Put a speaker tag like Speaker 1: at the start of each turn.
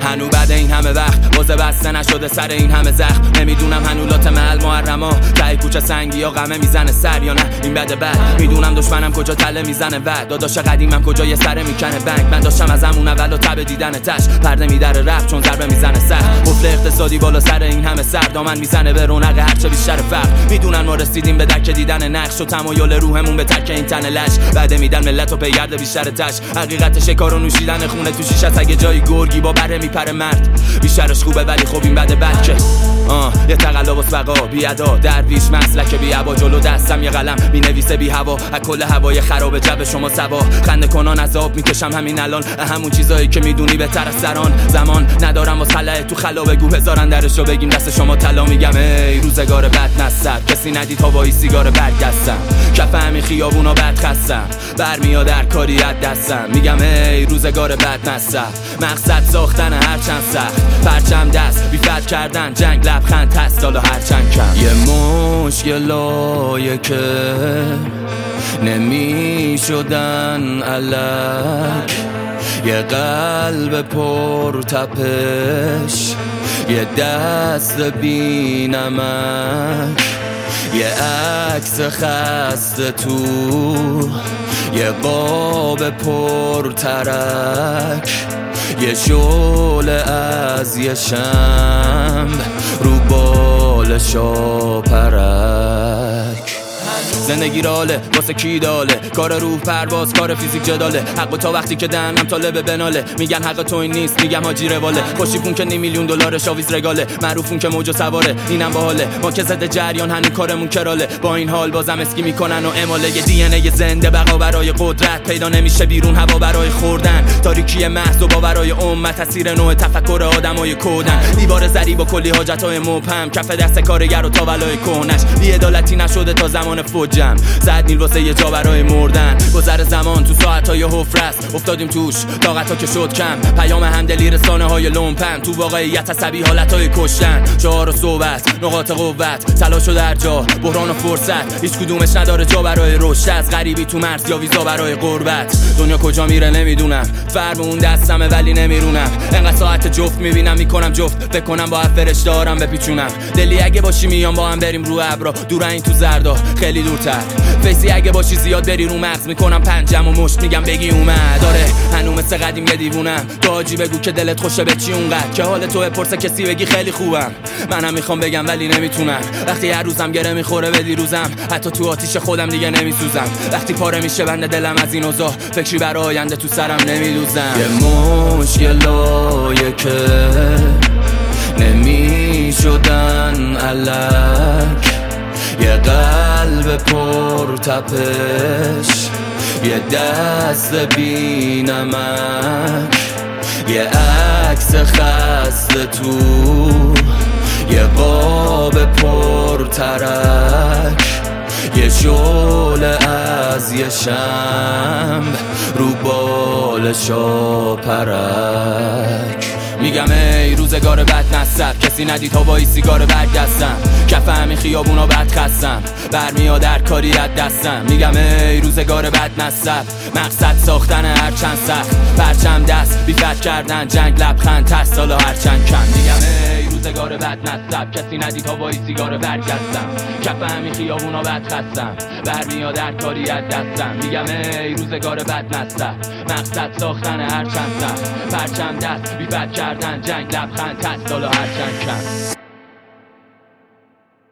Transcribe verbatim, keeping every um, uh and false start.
Speaker 1: هنو بعد این همه وقت واسه بسته نشده سر این همه زخم. نمیدونم هنو لات محل محرما ته کوچه سنگی یا غمه میزنه سر یا نه این بده بد. میدونم دشمنم کجا تله میزنه و داداش قدیمم کجا یه سر میکنه بنگ. من داشتم از همون اول و تب دیدن تش پرده میدره رفت چون ضربه میزنه سخت. قفل اقتصادی بالا سر این همه سر دامن میزنه به رونق هرچه بیشتر فقر. میدونن ما رسیدیم به درک دیدن نقش و تمایل روحمون به ترک این تن لش. بعد میدن ملت و پیگرد بیشتر تش. حقیقت شکار و نوشیدن خونه تو شیش از اگه جای گرگی با بره میپره مرد. بیشترش خوبه ولی خب این بده بد که آه یه تقلب و بقا بی ادا درویش مسلک بی عبا جلو دستم یه قلم مینویسه بی هوا از کل هوای خراب جب شما سوا. خنده کنان عذاب میکشم همین الان همون چیزایی که میدونی بهتر از سران. زمان ندارم واسه خلأ تو خلا بگو هزارن درشو بگیم دست شما طلا. میگم ای روزگار بد نصب کسی ندید هوایی سیگار بد دستم. کف همین خیابونا بد خستم برمیاد در کاری از دستم. میگم ای روزگار بد نصب مقصد ساختن هرچند سخت. پرچم دست بیفت کردن جنگ لبخند تست حالا هرچند کم. یه مشکلایی که نمی شدن الک. یه قلب پر تپش یه دست بی نمک. یه عکس خسته تو یه قاب پر ترک. یه شعله از یه شمع رو بال شاپرک. زندگی راله واسه کی داله کار روح پرواز کار فیزیک جداله. حق تا وقتی که دهنم طالب بناله. میگن حق تو این نیست میگم حاجی رواله. خوشیپون که نیم میلیون دلار شاویز رگاله. معروفون که موج و سواره اینم باحاله. ما که زده جریان هنو کارمون کراله. با این حال بازم اسکی میکنن و اماله. یه دی ان ای زنده بقا برای قدرت پیدا نمیشه بیرون هوا برای خوردن. تاریکی محض و باورای امت تاثیر نوع تفکر آدمای کودن. دیوار زری با کلی حاجتای مبهم کف دست کارگر و تاولای کهنش. بی عدالتی نشده تا زمان فوجم صد میل واسه یه جا برای مردن. گذر زمان تو ساعتای حفره است افتادیم توش طاقتا که شد کم. پیام همدلی رسانه های لومپن تو واقعیت عصبی حالتای کشتن. شعار و صحبت نقاط قوت تلاش و در جا بحران و فرصت. هیچ کدومش نداره جا برای رشد. از غریبی تو مرز یا ویزا برای غربت. دنیا کجا میره نمیدونم فرم اون دستمه ولی نمیرونم. انقدر ساعت جفت میبینم میکنم جفت بکنم با فرشته دارم بپیچونم. دلی اگه باشی میام با هم بریم رو ابرا دور این تو زردا خیلی دورتر. فیسی اگه باشی زیاد بری رو مغز میکنم پنجم و مشت میگم بگی اومد. داره هنو مثل قدیم یه دیوونم. تو حاجی بگو که دلت خوشه به چی اونقدر که حال تو بپرسه کسی بگی خیلی خوبم. منم میخوام بگم ولی نمیتونم. وقتی هر روزم گره میخوره به دیروزم حتی تو آتیش خودم دیگه نمیسوزم. وقتی پاره میشه بنده دلم از این اوضاع فکری برای آینده تو سرم نمیدوزم. یه مشکلایی که نمیشدن الک. یه قلب پر تپش یه دست بی نمک. یه عکس خسته تو یه قاب پر ترک. یه شعله از یه شمع رو بال شاپرک. میگم ای روزگار بد نصب کسی ندید هوایی سیگار بد دستم. کف همین خیابونا بد خستم برمیاد در کاری از دستم. میگم ای روزگار بد نصب مقصد ساختن هرچند سخت. پرچم دست بیفت کردن جنگ لبخند تست حالا هرچند کم. میگم ای روزگار بد نصب کسی ندید هوایی سیگار بد دستم. کف همین خیابونا بد خستم برمیاد در کاری از دستم. میگم ای روزگار بد نصب مقصد ساختن هرچند سخت. پرچم دست بیفت کردن جنگ لبخند تست حالا هرچند کم.